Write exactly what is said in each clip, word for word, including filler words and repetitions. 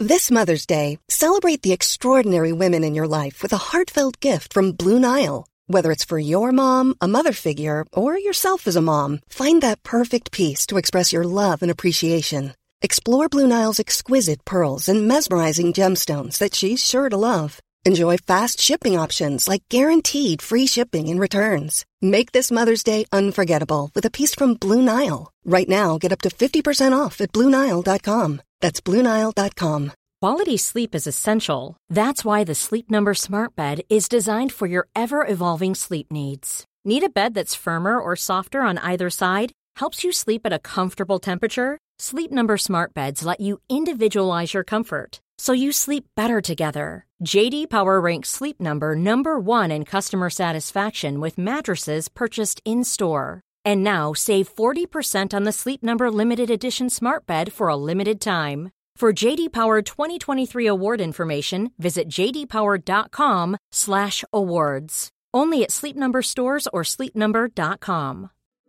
This Mother's Day, celebrate the extraordinary women in your life with a heartfelt gift from Blue Nile. Whether it's for your mom, a mother figure, or yourself as a mom, find that perfect piece to express your love and appreciation. Explore Blue Nile's exquisite pearls and mesmerizing gemstones that she's sure to love. Enjoy fast shipping options like guaranteed free shipping and returns. Make this Mother's Day unforgettable with a piece from Blue Nile. Right now, get up to fifty percent off at Blue Nile dot com. That's Blue Nile dot com. Quality sleep is essential. That's why the Sleep Number Smart Bed is designed for your ever-evolving sleep needs. Need a bed that's firmer or softer on either side? Helps you sleep at a comfortable temperature? Sleep Number Smart Beds let you individualize your comfort, so you sleep better together. J D Power ranks Sleep Number number one in customer satisfaction with mattresses purchased in-store. And now save forty percent on the Sleep Number Limited Edition Smart Bed for a limited time. For J D Power twenty twenty-three award information, visit j d power dot com slash awards. Only at Sleep Number stores or sleep number dot com.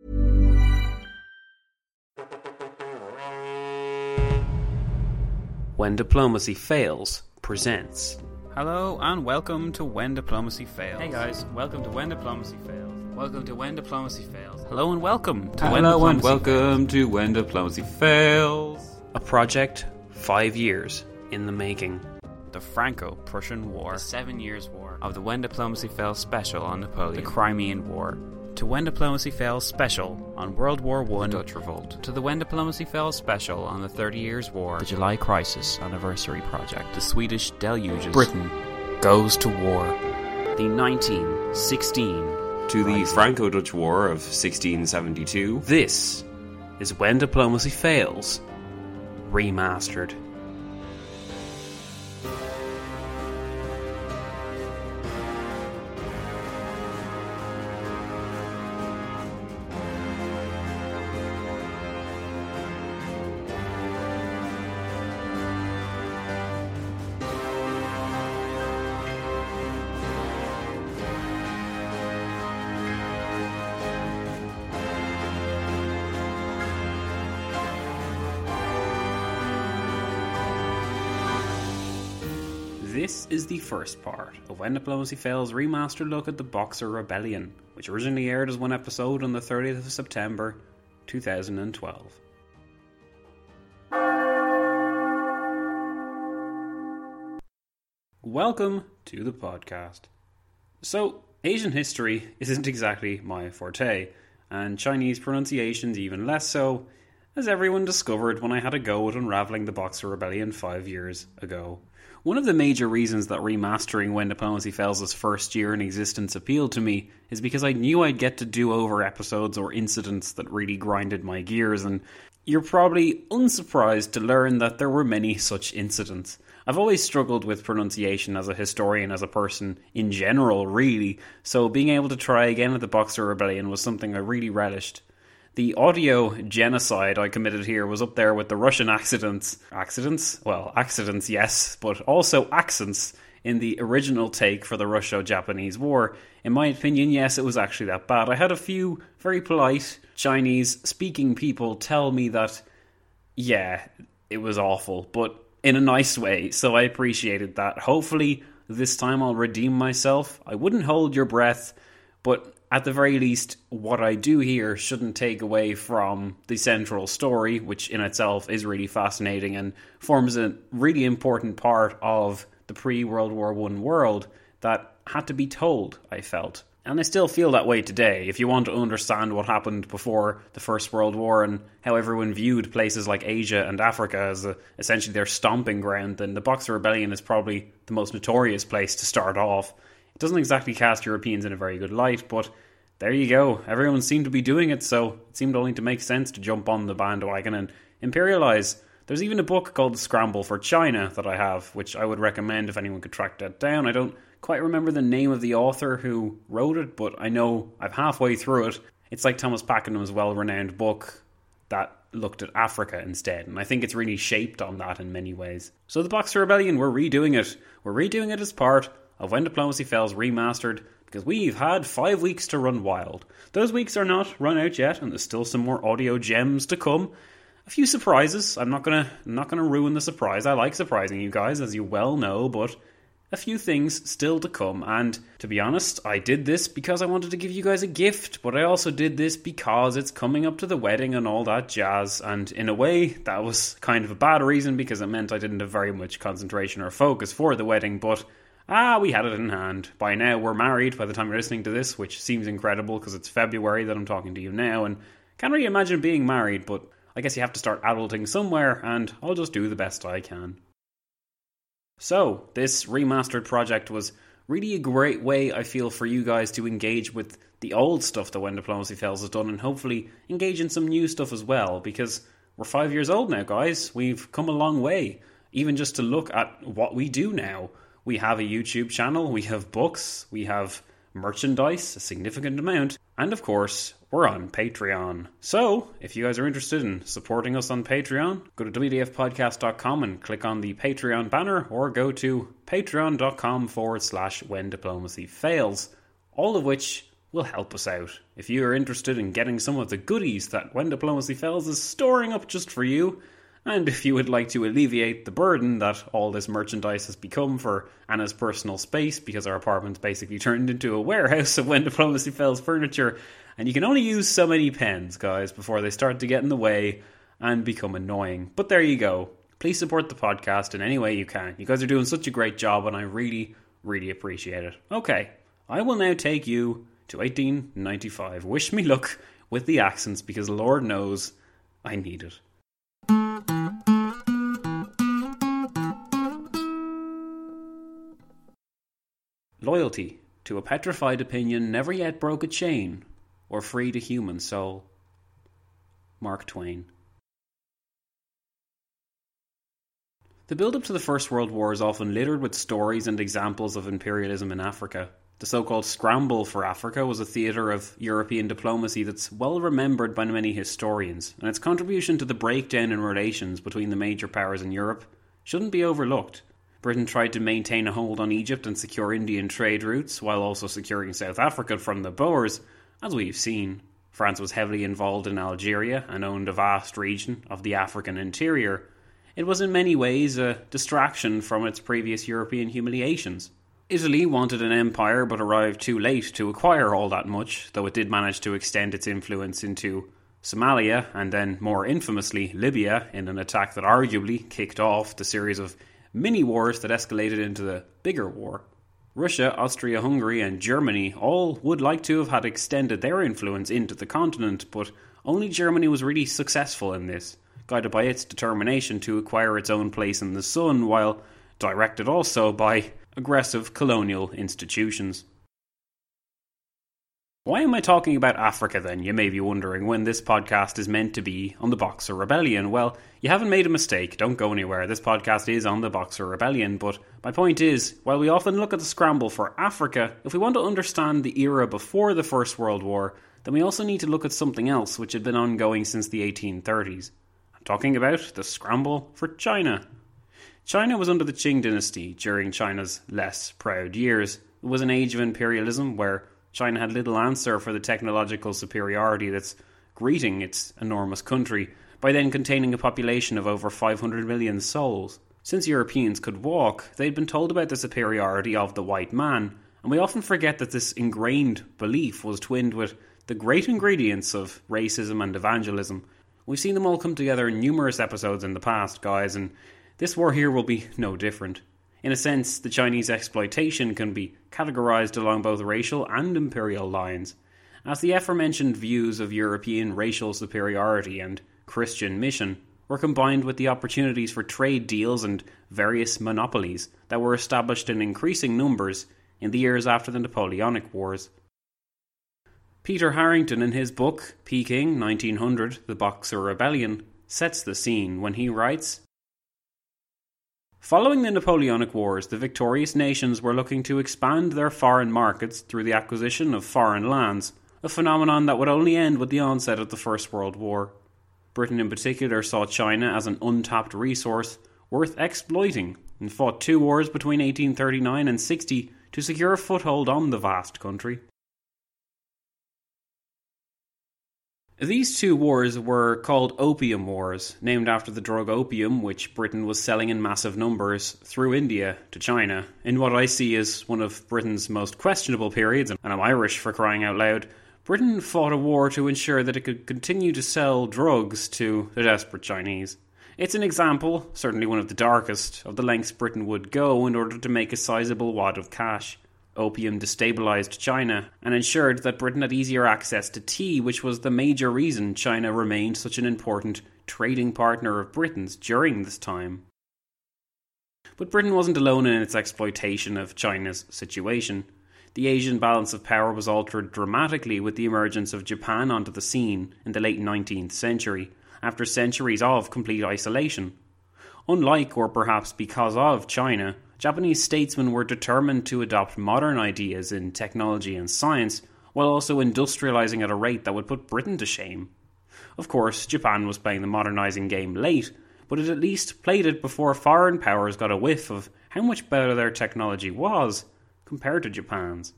When Diplomacy Fails presents. Hello and welcome to When Diplomacy Fails. Hey guys, welcome to When Diplomacy Fails. Welcome to When Diplomacy Fails. Hello and welcome to Hello When Diplomacy and welcome Fails. to When Diplomacy Fails. A project five years in the making. The Franco-Prussian War. The Seven Years War. Of the When Diplomacy Fails special on Napoleon. The Crimean War. To When Diplomacy Fails special on World War One. The Dutch Revolt. To the When Diplomacy Fails special on the Thirty Years War. The July Crisis Anniversary Project. The Swedish Deluges. Britain goes to war. The nineteen sixteen To the Rising. Franco-Dutch War of sixteen seventy-two. This is When Diplomacy Fails Remastered. This is the first part of When Diplomacy Fails' remastered look at the Boxer Rebellion, which originally aired as one episode on the thirtieth of September two thousand twelve. Welcome to the podcast. So, Asian history isn't exactly my forte, and Chinese pronunciations even less so, as everyone discovered when I had a go at unravelling the Boxer Rebellion five years ago. One of the major reasons that remastering When Diplomacy Fails' first year in existence appealed to me is because I knew I'd get to do over episodes or incidents that really grinded my gears, and you're probably unsurprised to learn that there were many such incidents. I've always struggled with pronunciation as a historian, as a person in general, really, so being able to try again at the Boxer Rebellion was something I really relished. The audio genocide I committed here was up there with the Russian accidents. Accidents? Well, accidents, yes, but also accents in the original take for the Russo-Japanese War. In my opinion, yes, it was actually that bad. I had a few very polite Chinese-speaking people tell me that, yeah, it was awful, but in a nice way, so I appreciated that. Hopefully, this time I'll redeem myself. I wouldn't hold your breath, but at the very least, what I do here shouldn't take away from the central story, which in itself is really fascinating and forms a really important part of the pre-World War One world that had to be told, I felt. And I still feel that way today. If you want to understand what happened before the First World War and how everyone viewed places like Asia and Africa as a, essentially their stomping ground, then the Boxer Rebellion is probably the most notorious place to start off. It doesn't exactly cast Europeans in a very good light, but there you go. Everyone seemed to be doing it, so it seemed only to make sense to jump on the bandwagon and imperialize. There's even a book called The Scramble for China that I have, which I would recommend if anyone could track that down. I don't quite remember the name of the author who wrote it, but I know I'm halfway through it. It's like Thomas Pakenham's well-renowned book that looked at Africa instead, and I think it's really shaped on that in many ways. So the Boxer Rebellion, we're redoing it. We're redoing it as part of When Diplomacy Fails Remastered, because we've had five weeks to run wild. Those weeks are not run out yet, and there's still some more audio gems to come. a few surprises. I'm not gonna I'm not gonna ruin the surprise. I like surprising you guys, as you well know, but a few things still to come. And to be honest, I did this because I wanted to give you guys a gift, but I also did this because it's coming up to the wedding and all that jazz. And in a way, that was kind of a bad reason, because it meant I didn't have very much concentration or focus for the wedding. But ah, we had it in hand. By now, we're married by the time you're listening to this, which seems incredible because it's February that I'm talking to you now, and can't really imagine being married, but I guess you have to start adulting somewhere, and I'll just do the best I can. So, this remastered project was really a great way, I feel, for you guys to engage with the old stuff that When Diplomacy Fails has done, and hopefully engage in some new stuff as well, because we're five years old now, guys. We've come a long way, even just to look at what we do now. We have a YouTube channel, we have books, we have merchandise, a significant amount, and of course, we're on Patreon. So, if you guys are interested in supporting us on Patreon, go to w d f podcast dot com and click on the Patreon banner, or go to patreon.com forward slash when diplomacy fails, all of which will help us out. If you are interested in getting some of the goodies that When Diplomacy Fails is storing up just for you, and if you would like to alleviate the burden that all this merchandise has become for Anna's personal space, because our apartment's basically turned into a warehouse of When Diplomacy Fails furniture, and you can only use so many pens, guys, before they start to get in the way and become annoying. But there you go. Please support the podcast in any way you can. You guys are doing such a great job, and I really, really appreciate it. Okay, I will now take you to eighteen ninety-five. Wish me luck with the accents, because Lord knows I need it. Loyalty to a petrified opinion never yet broke a chain or freed a human soul. Mark Twain. The build-up to the First World War is often littered with stories and examples of imperialism in Africa. The so-called scramble for Africa was a theatre of European diplomacy that's well remembered by many historians, and its contribution to the breakdown in relations between the major powers in Europe shouldn't be overlooked. Britain tried to maintain a hold on Egypt and secure Indian trade routes, while also securing South Africa from the Boers, as we've seen. France was heavily involved in Algeria and owned a vast region of the African interior. It was in many ways a distraction from its previous European humiliations. Italy wanted an empire but arrived too late to acquire all that much, though it did manage to extend its influence into Somalia and then, more infamously, Libya, in an attack that arguably kicked off the series of mini-wars that escalated into the bigger war. Russia, Austria-Hungary and Germany all would like to have had extended their influence into the continent, but only Germany was really successful in this, guided by its determination to acquire its own place in the sun, while directed also by aggressive colonial institutions. Why am I talking about Africa then, you may be wondering, when this podcast is meant to be on the Boxer Rebellion? Well, you haven't made a mistake, don't go anywhere. This podcast is on the Boxer Rebellion, but my point is, while we often look at the scramble for Africa, if we want to understand the era before the First World War, then we also need to look at something else which had been ongoing since the eighteen thirties. I'm talking about the scramble for China. China was under the Qing dynasty during China's less proud years. It was an age of imperialism where China had little answer for the technological superiority that's greeting its enormous country, by then containing a population of over five hundred million souls. Since Europeans could walk, they'd been told about the superiority of the white man, and we often forget that this ingrained belief was twinned with the great ingredients of racism and evangelism. We've seen them all come together in numerous episodes in the past, guys, and this war here will be no different. In a sense, the Chinese exploitation can be categorised along both racial and imperial lines, as the aforementioned views of European racial superiority and Christian mission were combined with the opportunities for trade deals and various monopolies that were established in increasing numbers in the years after the Napoleonic Wars. Peter Harrington, in his book Peking nineteen hundred, The Boxer Rebellion, sets the scene when he writes, "Following the Napoleonic Wars, the victorious nations were looking to expand their foreign markets through the acquisition of foreign lands, a phenomenon that would only end with the onset of the First World War. Britain in particular saw China as an untapped resource worth exploiting, and fought two wars between eighteen thirty-nine and sixty to secure a foothold on the vast country. These two wars were called Opium Wars, named after the drug opium which Britain was selling in massive numbers through India to China, in what I see as one of Britain's most questionable periods, and I'm Irish for crying out loud. Britain fought a war to ensure that it could continue to sell drugs to the desperate Chinese. It's an example, certainly one of the darkest, of the lengths Britain would go in order to make a sizable wad of cash. Opium destabilised China and ensured that Britain had easier access to tea, which was the major reason China remained such an important trading partner of Britain's during this time. But Britain wasn't alone in its exploitation of China's situation. The Asian balance of power was altered dramatically with the emergence of Japan onto the scene in the late nineteenth century, after centuries of complete isolation. Unlike, or perhaps because of, China, Japanese statesmen were determined to adopt modern ideas in technology and science, while also industrialising at a rate that would put Britain to shame. Of course, Japan was playing the modernising game late, but it at least played it before foreign powers got a whiff of how much better their technology was compared to Japan's.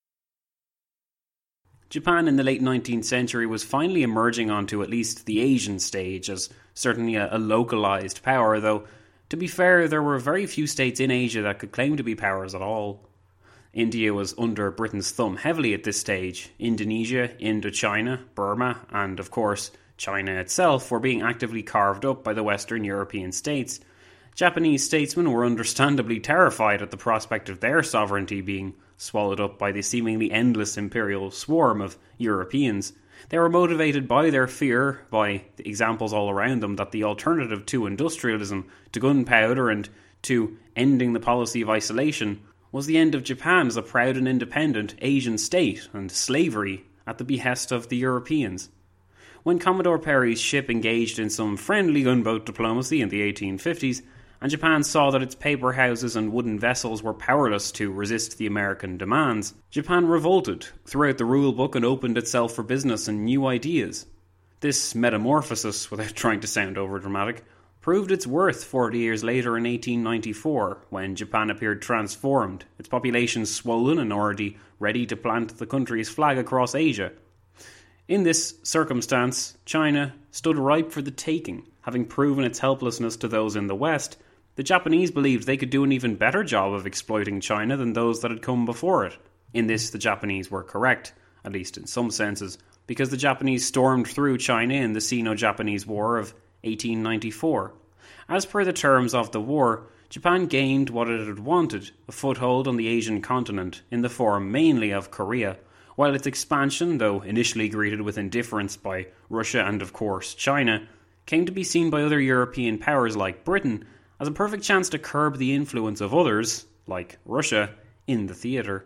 Japan in the late nineteenth century was finally emerging onto at least the Asian stage as certainly a, a localised power, though to be fair, there were very few states in Asia that could claim to be powers at all. India was under Britain's thumb heavily at this stage. Indonesia, Indochina, Burma, and of course China itself were being actively carved up by the Western European states. Japanese statesmen were understandably terrified at the prospect of their sovereignty being swallowed up by the seemingly endless imperial swarm of Europeans. They were motivated by their fear, by the examples all around them, that the alternative to industrialism, to gunpowder, and to ending the policy of isolation was the end of Japan as a proud and independent Asian state and slavery at the behest of the Europeans. When Commodore Perry's ship engaged in some friendly gunboat diplomacy in the eighteen fifties, and Japan saw that its paper houses and wooden vessels were powerless to resist the American demands, Japan revolted, threw out the rule book and opened itself for business and new ideas. This metamorphosis, without trying to sound overdramatic, proved its worth forty years later in eighteen ninety-four, when Japan appeared transformed, its population swollen and already ready to plant the country's flag across Asia. In this circumstance, China stood ripe for the taking. Having proven its helplessness to those in the West, the Japanese believed they could do an even better job of exploiting China than those that had come before it. In this, the Japanese were correct, at least in some senses, because the Japanese stormed through China in the Sino-Japanese War of eighteen ninety-four. As per the terms of the war, Japan gained what it had wanted, a foothold on the Asian continent, in the form mainly of Korea, while its expansion, though initially greeted with indifference by Russia and of course China, came to be seen by other European powers like Britain as a perfect chance to curb the influence of others, like Russia, in the theatre.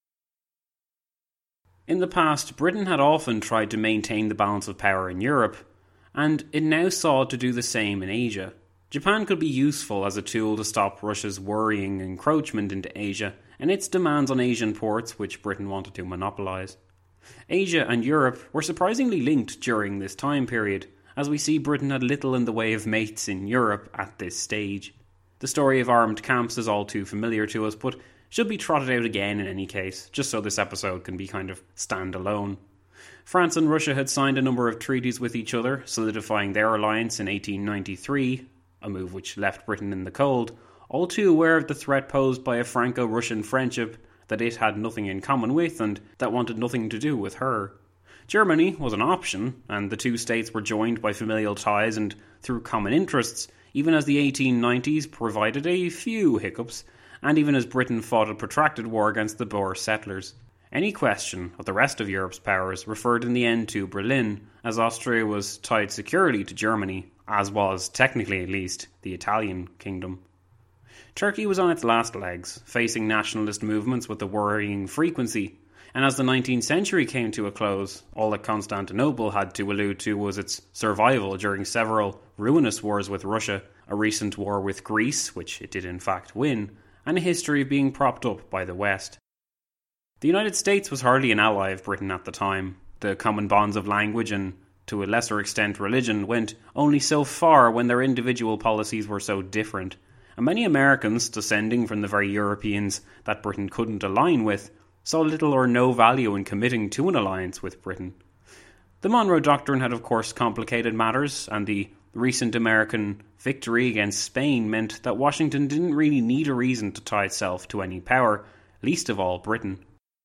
In the past, Britain had often tried to maintain the balance of power in Europe, and it now sought to do the same in Asia. Japan could be useful as a tool to stop Russia's worrying encroachment into Asia and its demands on Asian ports, which Britain wanted to monopolise. Asia and Europe were surprisingly linked during this time period, as we see Britain had little in the way of mates in Europe at this stage. The story of armed camps is all too familiar to us, but should be trotted out again in any case, just so this episode can be kind of stand-alone. France and Russia had signed a number of treaties with each other, solidifying their alliance in eighteen ninety-three, a move which left Britain in the cold, all too aware of the threat posed by a Franco-Russian friendship that it had nothing in common with and that wanted nothing to do with her. Germany was an option, and the two states were joined by familial ties and through common interests, even as the eighteen nineties provided a few hiccups, and even as Britain fought a protracted war against the Boer settlers. Any question of the rest of Europe's powers referred in the end to Berlin, as Austria was tied securely to Germany, as was, technically at least, the Italian kingdom. Turkey was on its last legs, facing nationalist movements with a worrying frequency, and as the nineteenth century came to a close, all that Constantinople had to allude to was its survival during several ruinous wars with Russia, a recent war with Greece, which it did in fact win, and a history of being propped up by the West. The United States was hardly an ally of Britain at the time. The common bonds of language and, to a lesser extent, religion went only so far when their individual policies were so different, and many Americans, descending from the very Europeans that Britain couldn't align with, saw little or no value in committing to an alliance with Britain. The Monroe Doctrine had of course complicated matters, and the recent American victory against Spain meant that Washington didn't really need a reason to tie itself to any power, least of all Britain.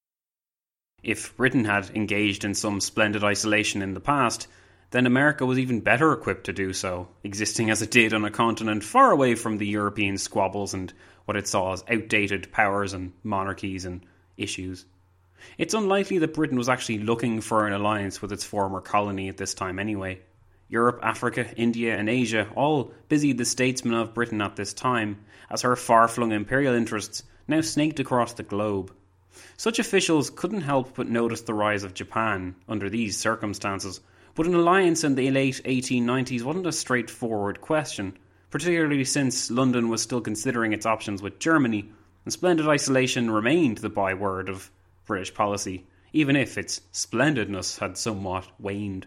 If Britain had engaged in some splendid isolation in the past, then America was even better equipped to do so, existing as it did on a continent far away from the European squabbles and what it saw as outdated powers and monarchies and issues. It's unlikely that Britain was actually looking for an alliance with its former colony at this time anyway. Europe, Africa, India and Asia all busied the statesmen of Britain at this time, as her far-flung imperial interests now snaked across the globe. Such officials couldn't help but notice the rise of Japan under these circumstances, but an alliance in the late eighteen nineties wasn't a straightforward question, particularly since London was still considering its options with Germany, and splendid isolation remained the byword of British policy, even if its splendidness had somewhat waned.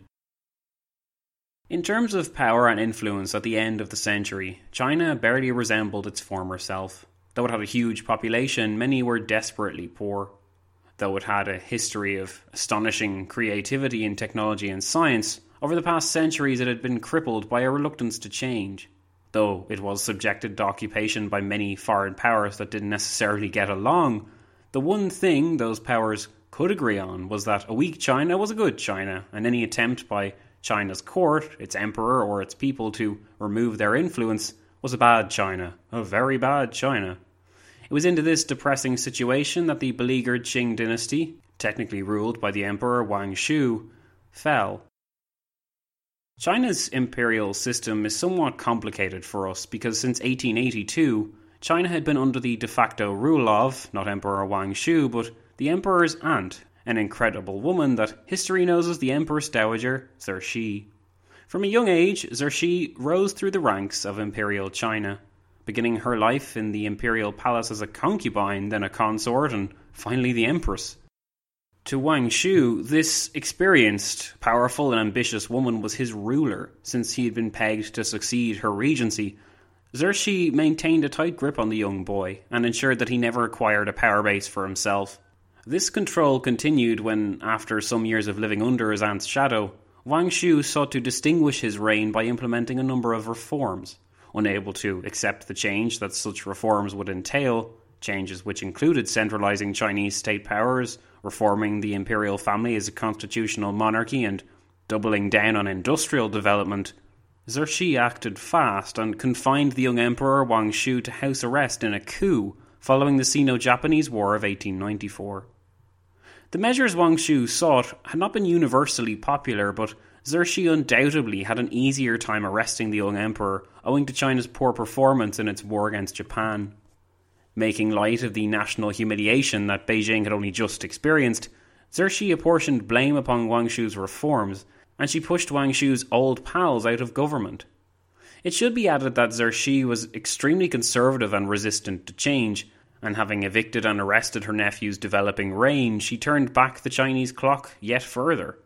In terms of power and influence at the end of the century, China barely resembled its former self. Though it had a huge population, many were desperately poor. Though it had a history of astonishing creativity in technology and science, over the past centuries it had been crippled by a reluctance to change. Though it was subjected to occupation by many foreign powers that didn't necessarily get along, the one thing those powers could agree on was that a weak China was a good China, and any attempt by China's court, its emperor or its people to remove their influence was a bad China, a very bad China. It was into this depressing situation that the beleaguered Qing dynasty, technically ruled by the Emperor Wang Shu, fell. China's imperial system is somewhat complicated for us because since eighteen eighty-two, China had been under the de facto rule of, not Emperor Wang Shu, but the Emperor's aunt, an incredible woman that history knows as the Empress Dowager Cixi. From a young age, Cixi rose through the ranks of imperial China, beginning her life in the imperial palace as a concubine, then a consort, and finally the empress. To Wang Shu, this experienced, powerful and ambitious woman was his ruler, since he had been pegged to succeed her regency. Cixi maintained a tight grip on the young boy, and ensured that he never acquired a power base for himself. This control continued when, after some years of living under his aunt's shadow, Wang Shu sought to distinguish his reign by implementing a number of reforms. Unable to accept the change that such reforms would entail, changes which included centralizing Chinese state powers, reforming the imperial family as a constitutional monarchy, and doubling down on industrial development, Cixi acted fast and confined the young emperor Wang Shu to house arrest in a coup following the Sino-Japanese War of eighteen ninety-four. The measures Wang Shu sought had not been universally popular, but Cixi undoubtedly had an easier time arresting the young emperor owing to China's poor performance in its war against Japan. Making light of the national humiliation that Beijing had only just experienced, Cixi apportioned blame upon Wang Shu's reforms, and she pushed Wang Shu's old pals out of government. It should be added that Cixi was extremely conservative and resistant to change, and having evicted and arrested her nephew's developing reign, she turned back the Chinese clock yet further.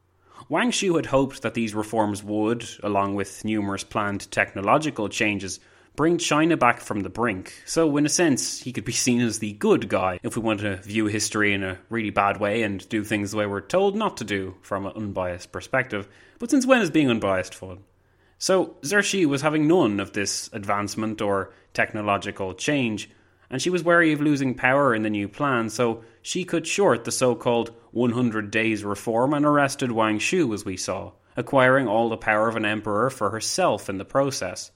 Wang Shu had hoped that these reforms would, along with numerous planned technological changes, bring China back from the brink, so in a sense he could be seen as the good guy if we want to view history in a really bad way and do things the way we're told not to do from an unbiased perspective. But since when is being unbiased fun? So Cixi was having none of this advancement or technological change, and she was wary of losing power in the new plan, so she cut short the so-called one hundred days reform and arrested Wang Shu, as we saw, acquiring all the power of an emperor for herself in the process.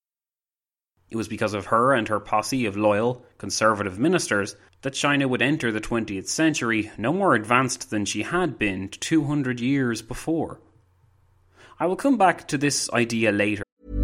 It was because of her and her posse of loyal, conservative ministers that China would enter the twentieth century no more advanced than she had been two hundred years before. I will come back to this idea later.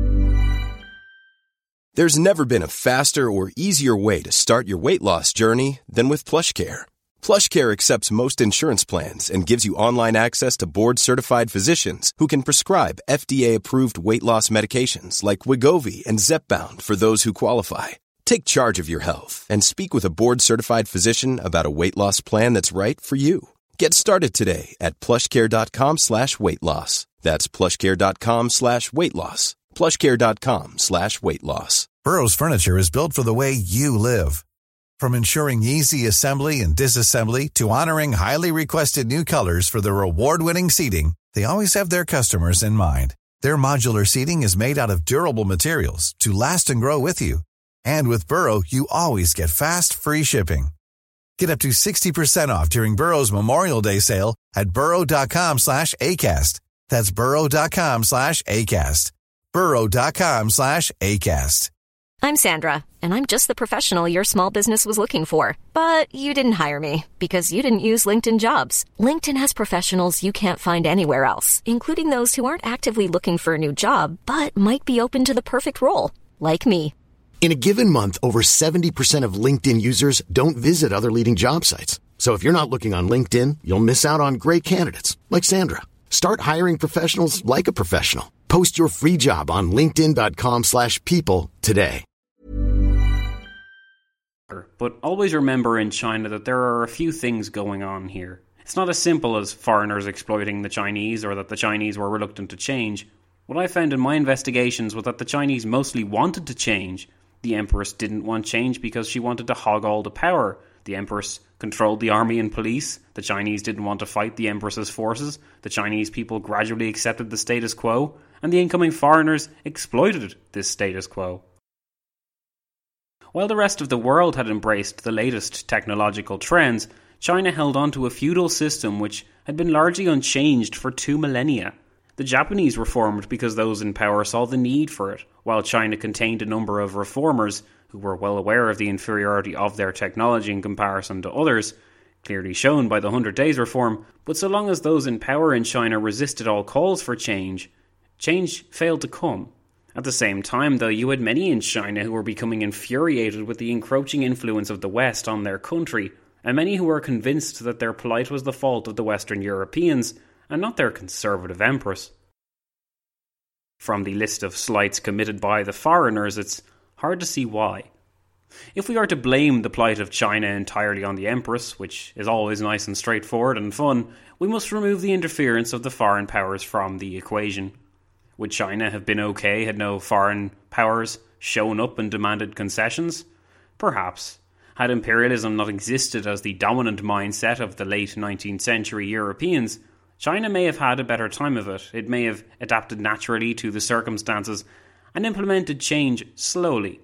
There's never been a faster or easier way to start your weight loss journey than with PlushCare. PlushCare accepts most insurance plans and gives you online access to board-certified physicians who can prescribe F D A-approved weight loss medications like Wegovy and Zepbound for those who qualify. Take charge of your health and speak with a board-certified physician about a weight loss plan that's right for you. Get started today at plushcare.com slash weight loss. That's plushcare.com slash weight loss. plushcare.com slash weight loss. Burrow's furniture is built for the way you live. From ensuring easy assembly and disassembly to honoring highly requested new colors for their award-winning seating, they always have their customers in mind. Their modular seating is made out of durable materials to last and grow with you. And with Burrow, you always get fast, free shipping. Get up to sixty percent off during Burrow's Memorial Day sale at burrow.com slash ACAST. That's burrow.com slash ACAST. burrow.com slash ACAST. I'm Sandra, and I'm just the professional your small business was looking for. But you didn't hire me because you didn't use LinkedIn Jobs. LinkedIn has professionals you can't find anywhere else, including those who aren't actively looking for a new job, but might be open to the perfect role, like me. In a given month, over seventy percent of LinkedIn users don't visit other leading job sites. So if you're not looking on LinkedIn, you'll miss out on great candidates, like Sandra. Start hiring professionals like a professional. Post your free job on linkedin.com slash people today. But always remember in China that there are a few things going on here. It's not as simple as foreigners exploiting the Chinese or that the Chinese were reluctant to change. What I found in my investigations was that the Chinese mostly wanted to change. The Empress didn't want change because she wanted to hog all the power. The Empress controlled the army and police. The Chinese didn't want to fight the Empress's forces. The Chinese people gradually accepted the status quo, and the incoming foreigners exploited this status quo. While the rest of the world had embraced the latest technological trends, China held on to a feudal system which had been largely unchanged for two millennia. The Japanese reformed because those in power saw the need for it, while China contained a number of reformers who were well aware of the inferiority of their technology in comparison to others, clearly shown by the Hundred Days Reform. But so long as those in power in China resisted all calls for change, change failed to come. At the same time, though, you had many in China who were becoming infuriated with the encroaching influence of the West on their country, and many who were convinced that their plight was the fault of the Western Europeans, and not their conservative empress. From the list of slights committed by the foreigners, it's hard to see why. If we are to blame the plight of China entirely on the empress, which is always nice and straightforward and fun, we must remove the interference of the foreign powers from the equation. Would China have been okay had no foreign powers shown up and demanded concessions? Perhaps. Had imperialism not existed as the dominant mindset of the late nineteenth century Europeans, China may have had a better time of it. It may have adapted naturally to the circumstances and implemented change slowly.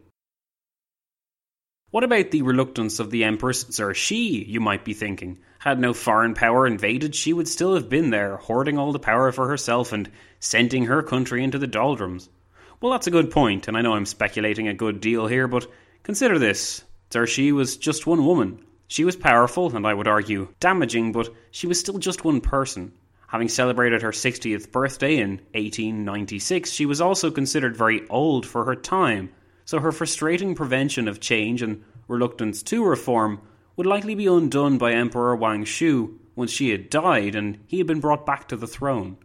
What about the reluctance of the Empress Cixi, you might be thinking? Had no foreign power invaded, she would still have been there, hoarding all the power for herself and sending her country into the doldrums. Well, that's a good point, and I know I'm speculating a good deal here, but consider this. Cixi was just one woman. She was powerful, and I would argue damaging, but she was still just one person. Having celebrated her sixtieth birthday in eighteen ninety-six, she was also considered very old for her time, so her frustrating prevention of change and reluctance to reform would likely be undone by Emperor Wang Shu once she had died and he had been brought back to the throne.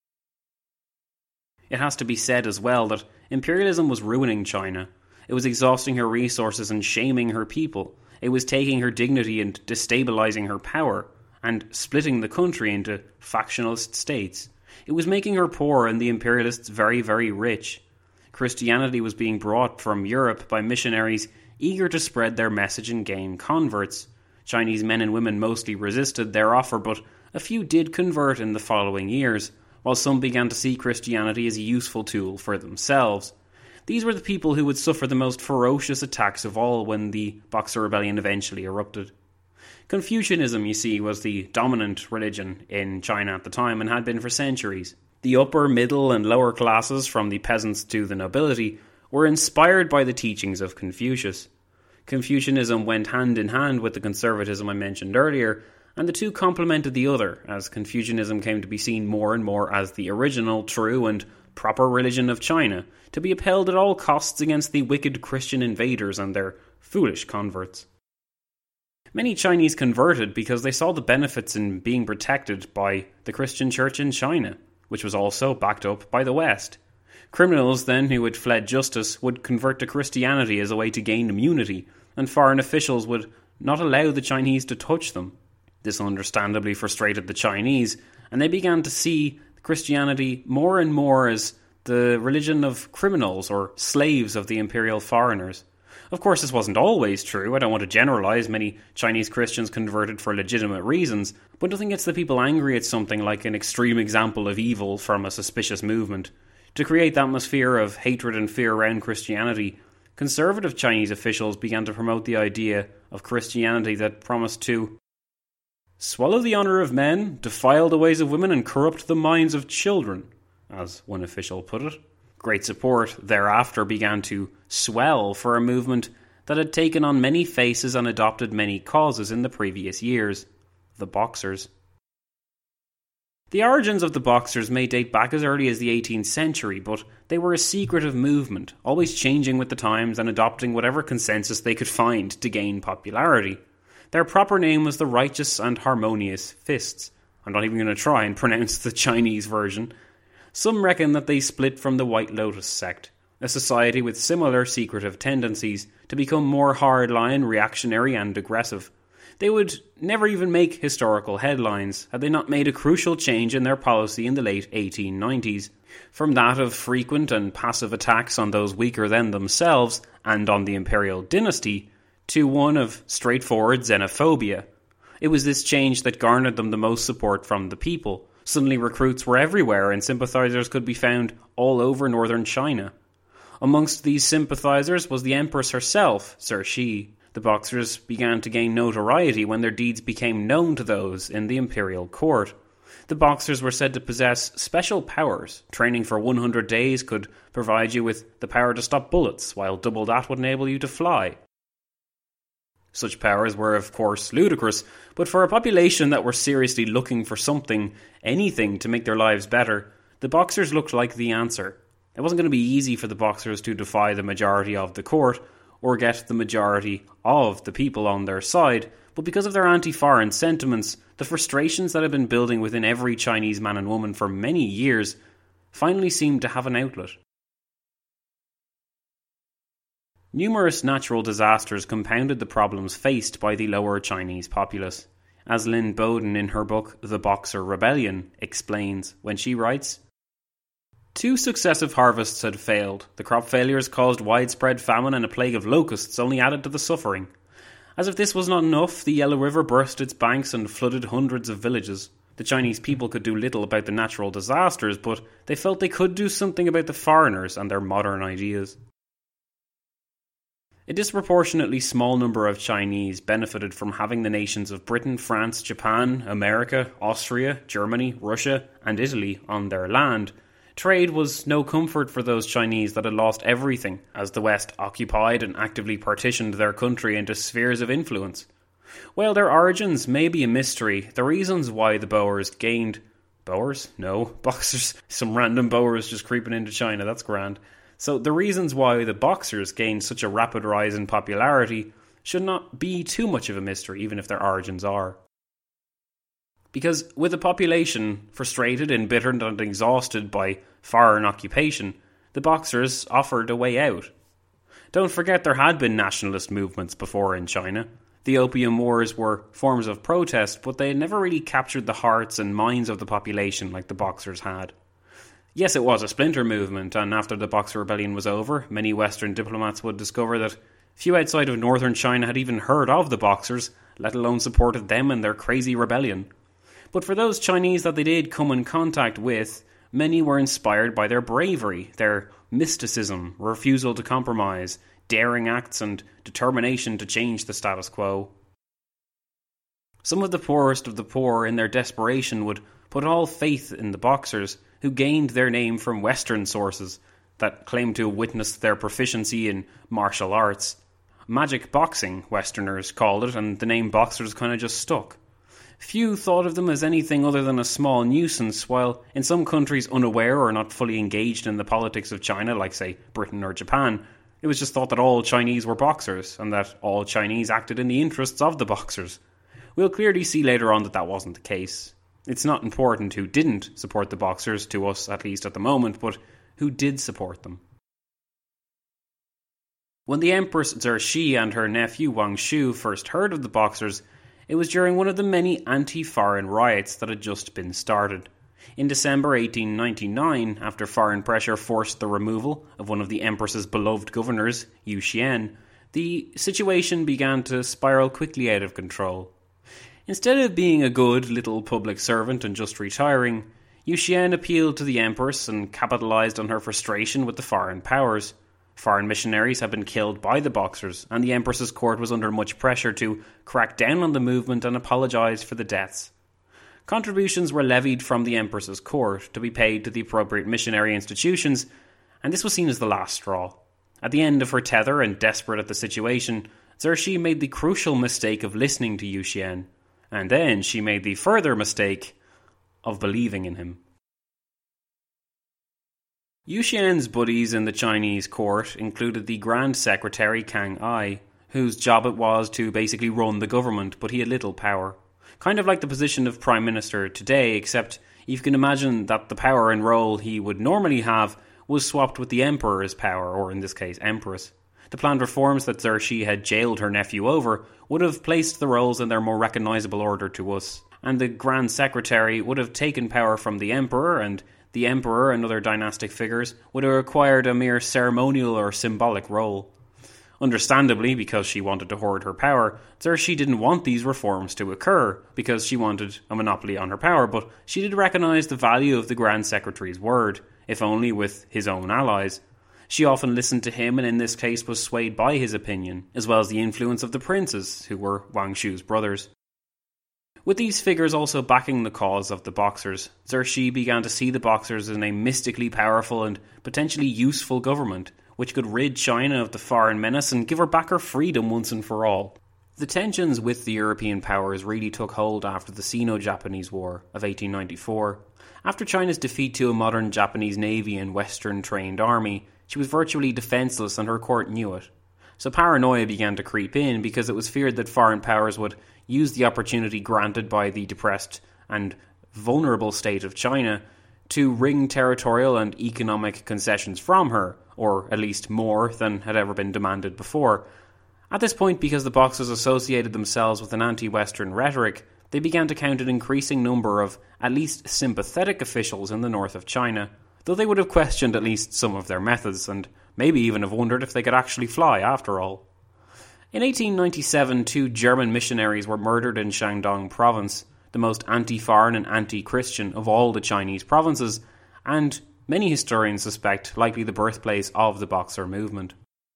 It has to be said as well that imperialism was ruining China. It was exhausting her resources and shaming her people. It was taking her dignity and destabilizing her power, and splitting the country into factionalist states. It was making her poor and the imperialists very, very rich. Christianity was being brought from Europe by missionaries eager to spread their message and gain converts. Chinese men and women mostly resisted their offer, but a few did convert in the following years, while some began to see Christianity as a useful tool for themselves. These were the people who would suffer the most ferocious attacks of all when the Boxer Rebellion eventually erupted. Confucianism, you see, was the dominant religion in China at the time and had been for centuries. The upper, middle and lower classes, from the peasants to the nobility, were inspired by the teachings of Confucius. Confucianism went hand in hand with the conservatism I mentioned earlier, and the two complemented the other, as Confucianism came to be seen more and more as the original, true and proper religion of China, to be upheld at all costs against the wicked Christian invaders and their foolish converts. Many Chinese converted because they saw the benefits in being protected by the Christian church in China, which was also backed up by the West. Criminals, then, who had fled justice would convert to Christianity as a way to gain immunity, and foreign officials would not allow the Chinese to touch them. This understandably frustrated the Chinese, and they began to see Christianity more and more as the religion of criminals or slaves of the imperial foreigners. Of course, this wasn't always true. I don't want to generalise. Many Chinese Christians converted for legitimate reasons, but nothing gets the people angry at something like an extreme example of evil from a suspicious movement. To create the atmosphere of hatred and fear around Christianity, conservative Chinese officials began to promote the idea of Christianity that promised to swallow the honour of men, defile the ways of women, and corrupt the minds of children, as one official put it. Great support thereafter began to swell for a movement that had taken on many faces and adopted many causes in the previous years: the Boxers. The origins of the Boxers may date back as early as the eighteenth century, but they were a secretive movement, always changing with the times and adopting whatever consensus they could find to gain popularity. Their proper name was the Righteous and Harmonious Fists. I'm not even going to try and pronounce the Chinese version. Some reckon that they split from the White Lotus sect, a society with similar secretive tendencies to become more hardline, reactionary and aggressive. They would never even make historical headlines had they not made a crucial change in their policy in the late eighteen nineties, from that of frequent and passive attacks on those weaker than themselves and on the imperial dynasty, to one of straightforward xenophobia. It was this change that garnered them the most support from the people. Suddenly recruits were everywhere and sympathisers could be found all over northern China. Amongst these sympathisers was the Empress herself, Cixi. The Boxers began to gain notoriety when their deeds became known to those in the imperial court. The Boxers were said to possess special powers. Training for one hundred days could provide you with the power to stop bullets, while double that would enable you to fly. Such powers were, of course, ludicrous, but for a population that were seriously looking for something, anything, to make their lives better, the Boxers looked like the answer. It wasn't going to be easy for the Boxers to defy the majority of the court, or get the majority of the people on their side, but because of their anti-foreign sentiments, the frustrations that had been building within every Chinese man and woman for many years finally seemed to have an outlet. Numerous natural disasters compounded the problems faced by the lower Chinese populace, as Lynn Bowden in her book The Boxer Rebellion explains when she writes, Two successive harvests had failed. The crop failures caused widespread famine, and a plague of locusts only added to the suffering. As if this was not enough, the Yellow River burst its banks and flooded hundreds of villages. The Chinese people could do little about the natural disasters, but they felt they could do something about the foreigners and their modern ideas. A disproportionately small number of Chinese benefited from having the nations of Britain, France, Japan, America, Austria, Germany, Russia, and Italy on their land. Trade was no comfort for those Chinese that had lost everything, as the West occupied and actively partitioned their country into spheres of influence. While their origins may be a mystery, the reasons why the Boers gained... Boers? No, Boxers. Some random Boers just creeping into China, that's grand. So the reasons why the Boxers gained such a rapid rise in popularity should not be too much of a mystery, even if their origins are. Because with a population frustrated, embittered and exhausted by foreign occupation, the Boxers offered a way out. Don't forget there had been nationalist movements before in China. The Opium Wars were forms of protest, but they had never really captured the hearts and minds of the population like the Boxers had. Yes, it was a splinter movement, and after the Boxer Rebellion was over, many Western diplomats would discover that few outside of northern China had even heard of the Boxers, let alone supported them in their crazy rebellion. But for those Chinese that they did come in contact with, many were inspired by their bravery, their mysticism, refusal to compromise, daring acts and determination to change the status quo. Some of the poorest of the poor in their desperation would put all faith in the Boxers, who gained their name from Western sources that claimed to have witnessed their proficiency in martial arts. Magic boxing, Westerners called it, and the name Boxers kind of just stuck. Few thought of them as anything other than a small nuisance, while in some countries unaware or not fully engaged in the politics of China, like say Britain or Japan, it was just thought that all Chinese were Boxers, and that all Chinese acted in the interests of the Boxers. We'll clearly see later on that that wasn't the case. It's not important who didn't support the Boxers, to us at least at the moment, but who did support them. When the Empress Cixi and her nephew Wang Shu first heard of the Boxers, it was during one of the many anti-foreign riots that had just been started. In December eighteen ninety-nine, after foreign pressure forced the removal of one of the Empress's beloved governors, Yu Xian, the situation began to spiral quickly out of control. Instead of being a good little public servant and just retiring, Yu Xian appealed to the Empress and capitalised on her frustration with the foreign powers. Foreign missionaries had been killed by the Boxers, and the Empress's court was under much pressure to crack down on the movement and apologise for the deaths. Contributions were levied from the Empress's court to be paid to the appropriate missionary institutions, and this was seen as the last straw. At the end of her tether and desperate at the situation, Zershi made the crucial mistake of listening to Yu Xian, and then she made the further mistake of believing in him. Yu Xian's buddies in the Chinese court included the Grand Secretary Kang Ai, whose job it was to basically run the government, but he had little power. Kind of like the position of Prime Minister today, except you can imagine that the power and role he would normally have was swapped with the Emperor's power, or in this case, Empress. The planned reforms that Zershi had jailed her nephew over would have placed the roles in their more recognisable order to us, and the Grand Secretary would have taken power from the Emperor, and the Emperor and other dynastic figures would have acquired a mere ceremonial or symbolic role. Understandably, because she wanted to hoard her power, Zershi didn't want these reforms to occur, because she wanted a monopoly on her power, but she did recognise the value of the Grand Secretary's word, if only with his own allies. She often listened to him and in this case was swayed by his opinion, as well as the influence of the princes, who were Wang Shu's brothers. With these figures also backing the cause of the Boxers, Zershi began to see the Boxers as a mystically powerful and potentially useful government, which could rid China of the foreign menace and give her back her freedom once and for all. The tensions with the European powers really took hold after the Sino-Japanese War of eighteen ninety-four. After China's defeat to a modern Japanese navy and Western-trained army, she was virtually defenceless and her court knew it. So paranoia began to creep in because it was feared that foreign powers would use the opportunity granted by the depressed and vulnerable state of China to wring territorial and economic concessions from her, or at least more than had ever been demanded before. At this point, because the Boxers associated themselves with an anti-Western rhetoric, they began to count an increasing number of at least sympathetic officials in the north of China, though they would have questioned at least some of their methods, and maybe even have wondered if they could actually fly after all. In eighteen ninety-seven, two German missionaries were murdered in Shandong province, the most anti-foreign and anti-Christian of all the Chinese provinces, and many historians suspect likely the birthplace of the Boxer movement.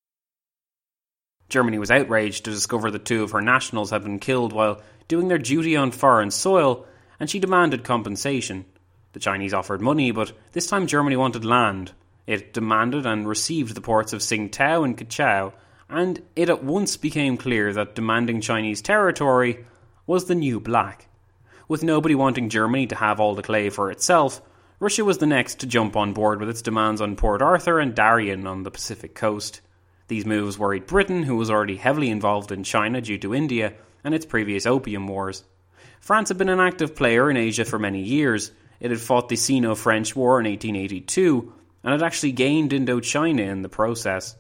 Germany was outraged to discover that two of her nationals had been killed while doing their duty on foreign soil, and she demanded compensation. The Chinese offered money, but this time Germany wanted land. It demanded and received the ports of Tsingtao and Kachau, and it at once became clear that demanding Chinese territory was the new black. With nobody wanting Germany to have all the clay for itself, Russia was the next to jump on board with its demands on Port Arthur and Darien on the Pacific coast. These moves worried Britain, who was already heavily involved in China due to India and its previous opium wars. France had been an active player in Asia for many years. It had fought the Sino-French War in eighteen eighty-two, and had actually gained Indochina in the process.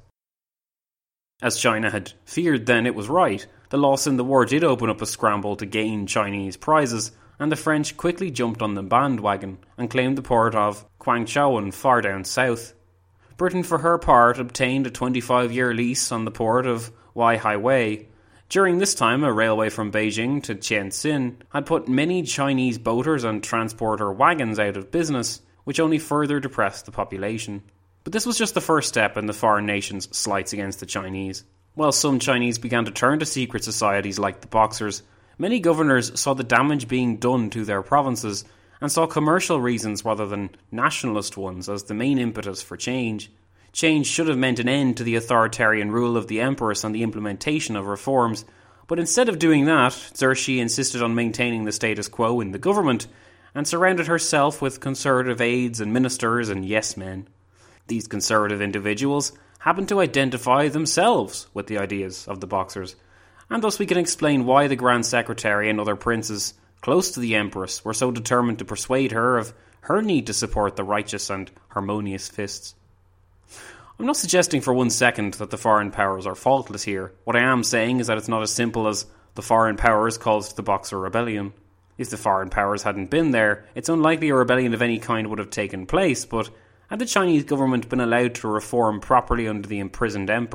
As China had feared then, it was right. The loss in the war did open up a scramble to gain Chinese prizes, and the French quickly jumped on the bandwagon and claimed the port of Guangzhou far down south. Britain, for her part, obtained a twenty-five-year lease on the port of Weihaiwei. During this time, a railway from Beijing to Tianjin had put many Chinese boaters and transporter wagons out of business, which only further depressed the population. But this was just the first step in the foreign nations' slights against the Chinese. While some Chinese began to turn to secret societies like the Boxers, many governors saw the damage being done to their provinces and saw commercial reasons rather than nationalist ones as the main impetus for change. Change should have meant an end to the authoritarian rule of the Empress and the implementation of reforms, but instead of doing that, Zershi insisted on maintaining the status quo in the government and surrounded herself with conservative aides and ministers and yes-men. These conservative individuals happened to identify themselves with the ideas of the Boxers, and thus we can explain why the Grand Secretary and other princes close to the Empress were so determined to persuade her of her need to support the righteous and harmonious fists. I'm not suggesting for one second that the foreign powers are faultless here. What I am saying is that it's not as simple as the foreign powers caused the Boxer Rebellion. If the foreign powers hadn't been there, it's unlikely a rebellion of any kind would have taken place, but had the Chinese government been allowed to reform properly under the imprisoned emperor,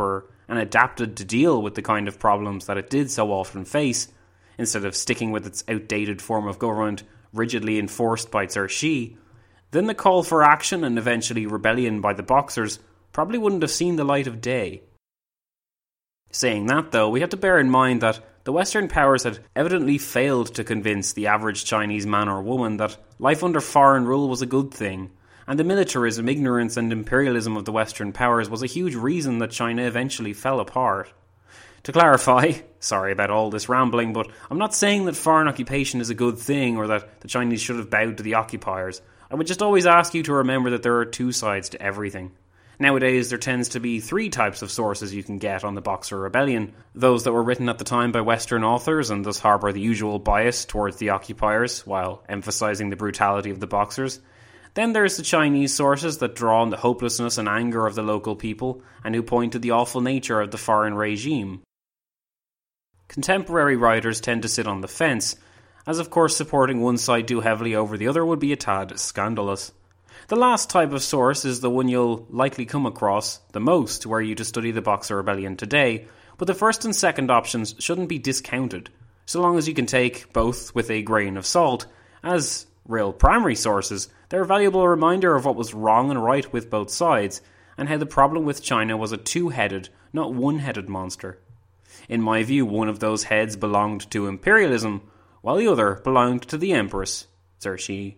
and adapted to deal with the kind of problems that it did so often face, instead of sticking with its outdated form of government rigidly enforced by Zershi, then the call for action and eventually rebellion by the Boxers probably wouldn't have seen the light of day. Saying that though, we have to bear in mind that the Western powers had evidently failed to convince the average Chinese man or woman that life under foreign rule was a good thing, and the militarism, ignorance and imperialism of the Western powers was a huge reason that China eventually fell apart. To clarify, sorry about all this rambling, but I'm not saying that foreign occupation is a good thing or that the Chinese should have bowed to the occupiers. I would just always ask you to remember that there are two sides to everything. Nowadays, there tends to be three types of sources you can get on the Boxer Rebellion. Those that were written at the time by Western authors and thus harbour the usual bias towards the occupiers, while emphasising the brutality of the Boxers. Then there's the Chinese sources that draw on the hopelessness and anger of the local people, and who point to the awful nature of the foreign regime. Contemporary writers tend to sit on the fence, as of course supporting one side too heavily over the other would be a tad scandalous. The last type of source is the one you'll likely come across the most were you to study the Boxer Rebellion today, but the first and second options shouldn't be discounted, so long as you can take both with a grain of salt. As real primary sources, they're a valuable reminder of what was wrong and right with both sides, and how the problem with China was a two-headed, not one-headed monster. In my view, one of those heads belonged to imperialism, while the other belonged to the Empress, Zershi.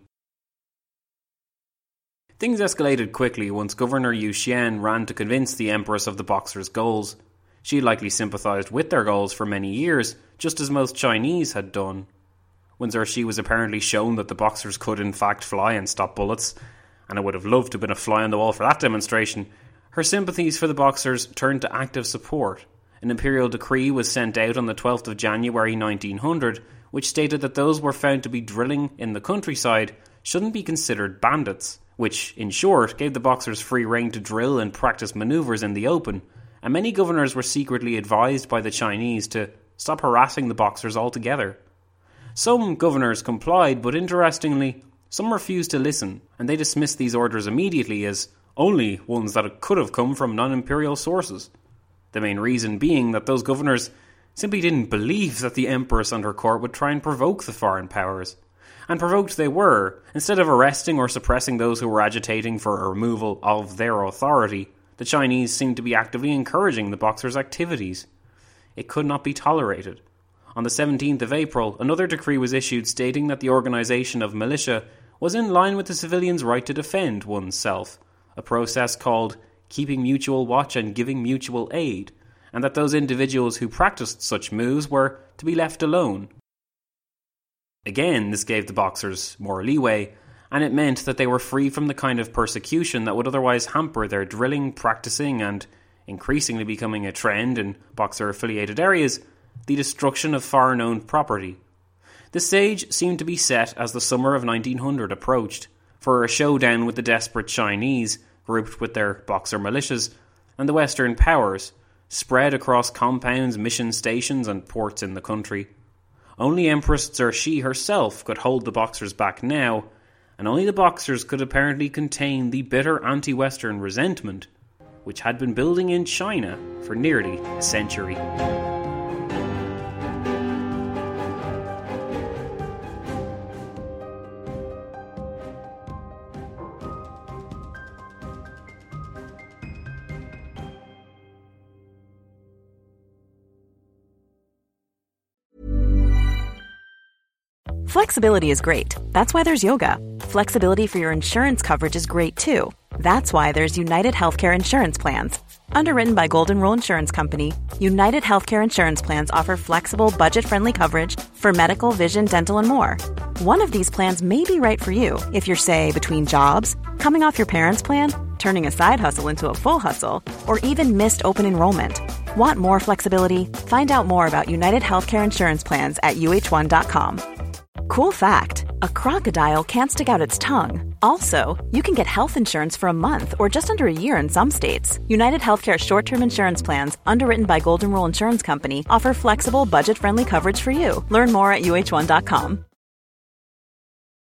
Things escalated quickly once Governor Yu Xian ran to convince the Empress of the Boxers' goals. She had likely sympathised with their goals for many years, just as most Chinese had done. When Zershi was apparently shown that the Boxers could in fact fly and stop bullets, and I would have loved to have been a fly on the wall for that demonstration, her sympathies for the Boxers turned to active support. An imperial decree was sent out on the twelfth of January nineteen hundred, which stated that those who were found to be drilling in the countryside shouldn't be considered bandits, which, in short, gave the Boxers free rein to drill and practice manoeuvres in the open, and many governors were secretly advised by the Chinese to stop harassing the Boxers altogether. Some governors complied, but interestingly, some refused to listen, and they dismissed these orders immediately as only ones that could have come from non-imperial sources. The main reason being that those governors simply didn't believe that the Empress and her court would try and provoke the foreign powers. And provoked they were. Instead of arresting or suppressing those who were agitating for a removal of their authority, the Chinese seemed to be actively encouraging the Boxers' activities. It could not be tolerated. On the seventeenth of April, another decree was issued stating that the organisation of militia was in line with the civilian's right to defend oneself, a process called keeping mutual watch and giving mutual aid, and that those individuals who practiced such moves were to be left alone. Again, this gave the Boxers more leeway, and it meant that they were free from the kind of persecution that would otherwise hamper their drilling, practicing, and, increasingly becoming a trend in Boxer-affiliated areas, the destruction of foreign-owned property. The stage seemed to be set as the summer of nineteen hundred approached, for a showdown with the desperate Chinese, grouped with their Boxer militias, and the Western powers, spread across compounds, mission stations, and ports in the country. Only Empress Zershi herself could hold the Boxers back now, and only the Boxers could apparently contain the bitter anti-Western resentment which had been building in China for nearly a century. Flexibility is great. That's why there's yoga. Flexibility for your insurance coverage is great too. That's why there's United Healthcare Insurance Plans. Underwritten by Golden Rule Insurance Company, United Healthcare Insurance Plans offer flexible, budget-friendly coverage for medical, vision, dental, and more. One of these plans may be right for you if you're, say, between jobs, coming off your parents' plan, turning a side hustle into a full hustle, or even missed open enrollment. Want more flexibility? Find out more about United Healthcare Insurance Plans at U H one dot com. Cool fact, a crocodile can't stick out its tongue. Also, you can get health insurance for a month or just under a year in some states. United Healthcare short-term insurance plans, underwritten by Golden Rule Insurance Company, offer flexible, budget-friendly coverage for you. Learn more at U H one dot com.